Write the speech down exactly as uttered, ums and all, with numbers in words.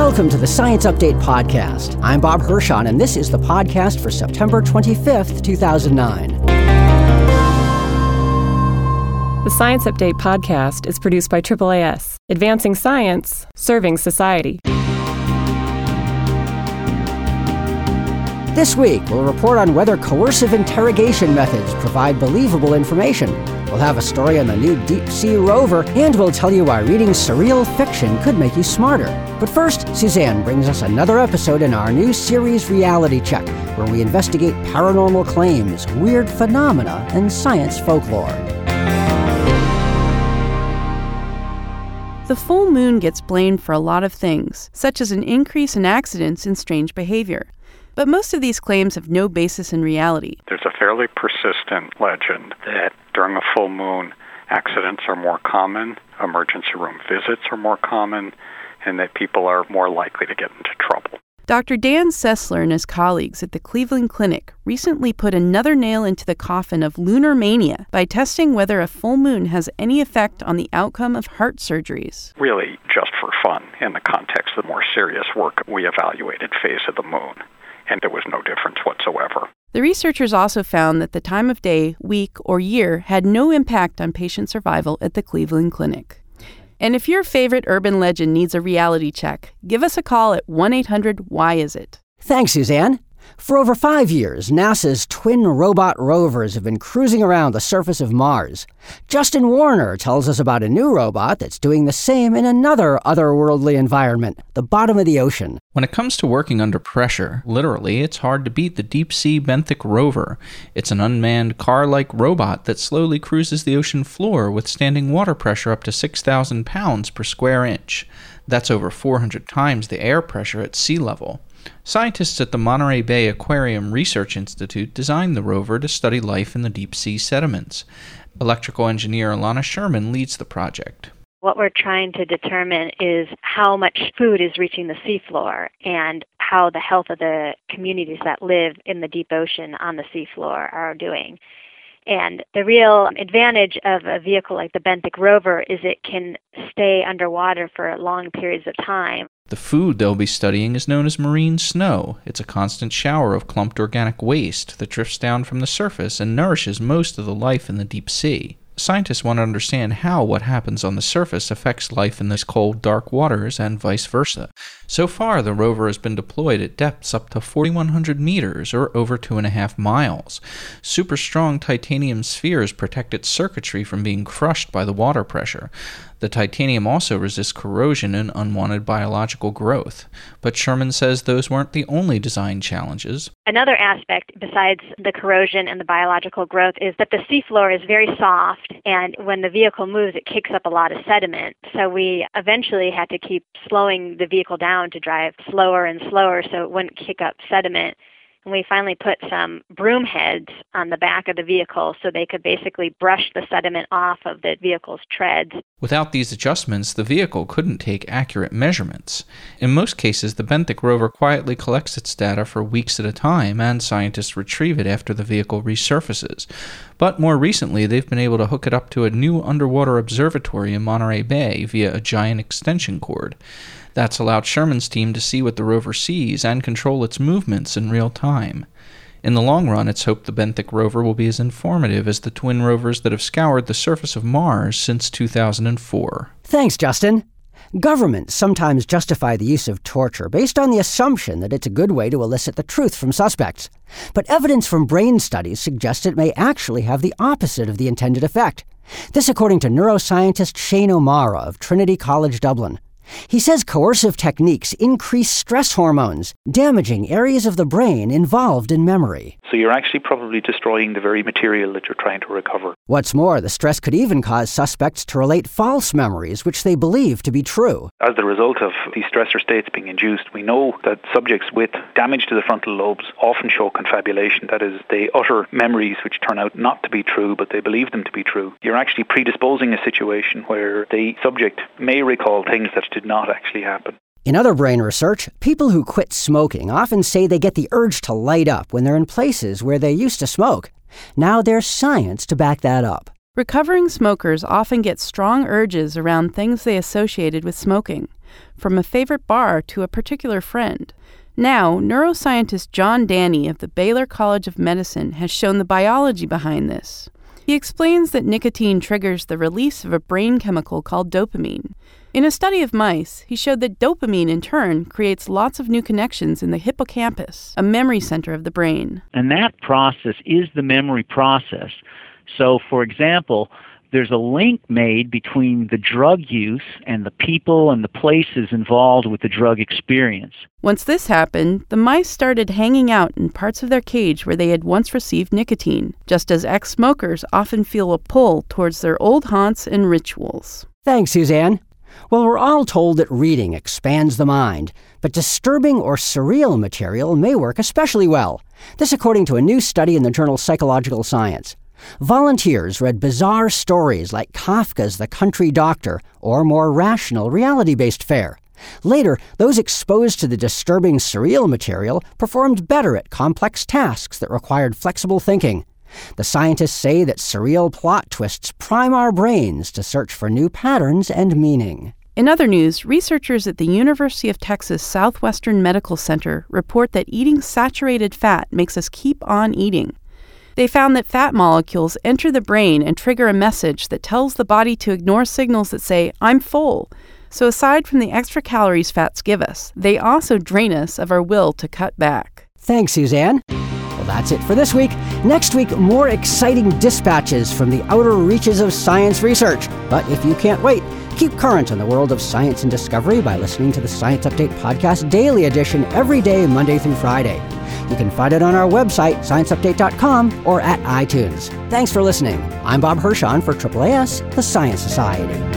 Welcome to the Science Update Podcast. I'm Bob Hirschon, and this is the podcast for September twenty-fifth, two thousand nine. The Science Update Podcast is produced by triple A S, advancing science, serving society. This week, we'll report on whether coercive interrogation methods provide believable information. We'll have a story on the new Deep Sea rover, and we'll tell you why reading surreal fiction could make you smarter. But first, Suzanne brings us another episode in our new series Reality Check, where we investigate paranormal claims, weird phenomena, and science folklore. The full moon gets blamed for a lot of things, such as an increase in accidents and strange behavior. But most of these claims have no basis in reality. There's a fairly persistent legend that during a full moon, accidents are more common, emergency room visits are more common, and that people are more likely to get into trouble. Doctor Dan Sessler and his colleagues at the Cleveland Clinic recently put another nail into the coffin of lunar mania by testing whether a full moon has any effect on the outcome of heart surgeries. Really just for fun in the context of the more serious work, we evaluated phase of the moon, and there was no difference whatsoever. The researchers also found that the time of day, week, or year had no impact on patient survival at the Cleveland Clinic. And if your favorite urban legend needs a reality check, give us a call at one eight hundred why is it. Thanks, Suzanne. For over five years, NASA's twin robot rovers have been cruising around the surface of Mars. Justin Warner tells us about a new robot that's doing the same in another otherworldly environment, the bottom of the ocean. When it comes to working under pressure, literally, it's hard to beat the Deep Sea Benthic rover. It's an unmanned car-like robot that slowly cruises the ocean floor, withstanding water pressure up to six thousand pounds per square inch. That's over four hundred times the air pressure at sea level. Scientists at the Monterey Bay Aquarium Research Institute designed the rover to study life in the deep sea sediments. Electrical engineer Alana Sherman leads the project. What we're trying to determine is how much food is reaching the seafloor and how the health of the communities that live in the deep ocean on the seafloor are doing. And the real advantage of a vehicle like the Benthic rover is it can stay underwater for long periods of time. The food they'll be studying is known as marine snow. It's a constant shower of clumped organic waste that drifts down from the surface and nourishes most of the life in the deep sea. Scientists want to understand how what happens on the surface affects life in these cold, dark waters and vice versa. So far, the rover has been deployed at depths up to forty-one hundred meters, or over two and a half miles. Super strong titanium spheres protect its circuitry from being crushed by the water pressure. The titanium also resists corrosion and unwanted biological growth. But Sherman says those weren't the only design challenges. Another aspect besides the corrosion and the biological growth is that the seafloor is very soft, and when the vehicle moves, it kicks up a lot of sediment. So we eventually had to keep slowing the vehicle down to drive slower and slower so it wouldn't kick up sediment. And we finally put some broom heads on the back of the vehicle so they could basically brush the sediment off of the vehicle's treads. Without these adjustments, the vehicle couldn't take accurate measurements. In most cases, the Benthic rover quietly collects its data for weeks at a time, and scientists retrieve it after the vehicle resurfaces. But more recently, they've been able to hook it up to a new underwater observatory in Monterey Bay via a giant extension cord. That's allowed Sherman's team to see what the rover sees and control its movements in real time. In the long run, it's hoped the Benthic rover will be as informative as the twin rovers that have scoured the surface of Mars since two thousand four. Thanks, Justin. Governments sometimes justify the use of torture based on the assumption that it's a good way to elicit the truth from suspects. But evidence from brain studies suggests it may actually have the opposite of the intended effect. This according to neuroscientist Shane O'Mara of Trinity College Dublin. He says coercive techniques increase stress hormones, damaging areas of the brain involved in memory. So you're actually probably destroying the very material that you're trying to recover. What's more, the stress could even cause suspects to relate false memories, which they believe to be true. As the result of these stressor states being induced, we know that subjects with damage to the frontal lobes often show confabulation. That is, they utter memories which turn out not to be true, but they believe them to be true. You're actually predisposing a situation where the subject may recall things that did not actually happen. In other brain research, people who quit smoking often say they get the urge to light up when they're in places where they used to smoke. Now there's science to back that up. Recovering smokers often get strong urges around things they associated with smoking, from a favorite bar to a particular friend. Now, neuroscientist John Dani of the Baylor College of Medicine has shown the biology behind this. He explains that nicotine triggers the release of a brain chemical called dopamine. In a study of mice, he showed that dopamine in turn creates lots of new connections in the hippocampus, a memory center of the brain. And that process is the memory process. So, for example, there's a link made between the drug use and the people and the places involved with the drug experience. Once this happened, the mice started hanging out in parts of their cage where they had once received nicotine, just as ex-smokers often feel a pull towards their old haunts and rituals. Thanks, Suzanne. Well, we're all told that reading expands the mind, but disturbing or surreal material may work especially well. This according to a new study in the journal Psychological Science. Volunteers read bizarre stories like Kafka's The Country Doctor or more rational, reality-based fare. Later, those exposed to the disturbing surreal material performed better at complex tasks that required flexible thinking. The scientists say that surreal plot twists prime our brains to search for new patterns and meaning. In other news, researchers at the University of Texas Southwestern Medical Center report that eating saturated fat makes us keep on eating. They found that fat molecules enter the brain and trigger a message that tells the body to ignore signals that say, "I'm full." So aside from the extra calories fats give us, they also drain us of our will to cut back. Thanks, Suzanne. Well, that's it for this week. Next week, more exciting dispatches from the outer reaches of science research. But if you can't wait, keep current on the world of science and discovery by listening to the Science Update Podcast Daily Edition every day, Monday through Friday. You can find it on our website, science update dot com, or at iTunes. Thanks for listening. I'm Bob Hirschon for Triple A S, the Science Society.